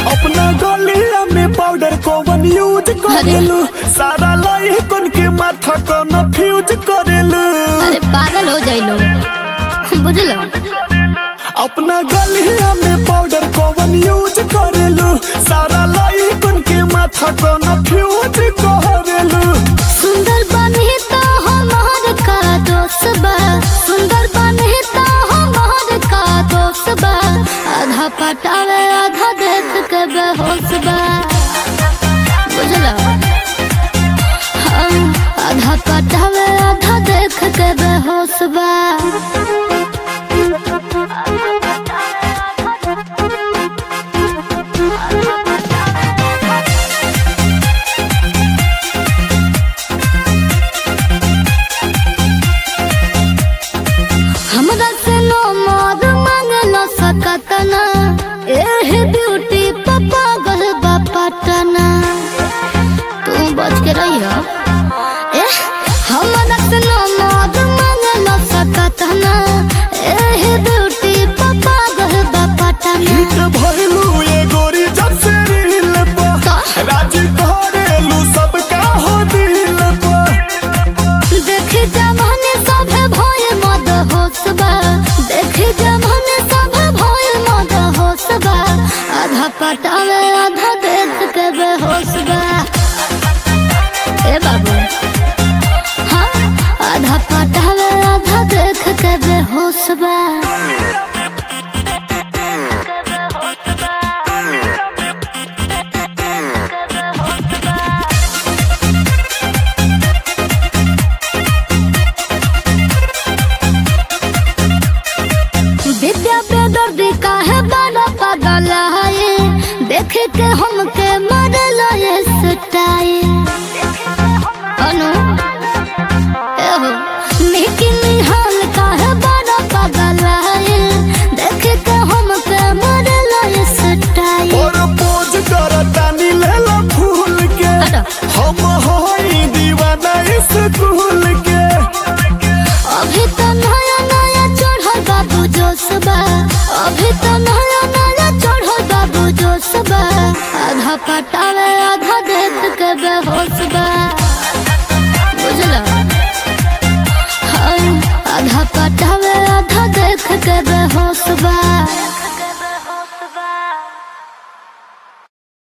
अपना गलिया में पाउडर कौन यूज करेलू, सारा लइकन के माथा कन्फ्यूज करेलू। अरे पागल हो जाइलो बुझलो। अपना गलिया में पाउडर कौन यूज करेलू, सारा लइकन के माथा कन्फ्यूज करेलू। सुंदर बने तो हमार का दोस्त बा, सुंदर बने तो हमार का दोस्त बा। आधा पटावे आधा देख के बेहोश बा बुझलो। हम आधा पटावे आधा देख के बेहोश बा। हमरा से नो मोर मांग न सकत ना, एह ब्यूटी पापा गल बापटना। तू बच के रही हो। हमरा से नो मोर मांग न सकत ना, एह ब्यूटी पापा गल बापटना। हिट भइलू ये गोरी जब से रील पर, राजी करेलू सबका हो दिल पर। देखी जमाने सभे भोय मद होसबा, देखी जमाने सभे भोय मद होसबा। आधा पटावे आधा देख के बेहोसबा। ए बाबू हाँ, आधा पटावे आधा देख के बेहोसबा। विद्या पे दर्द का है बड़ा पागल है, देख के हो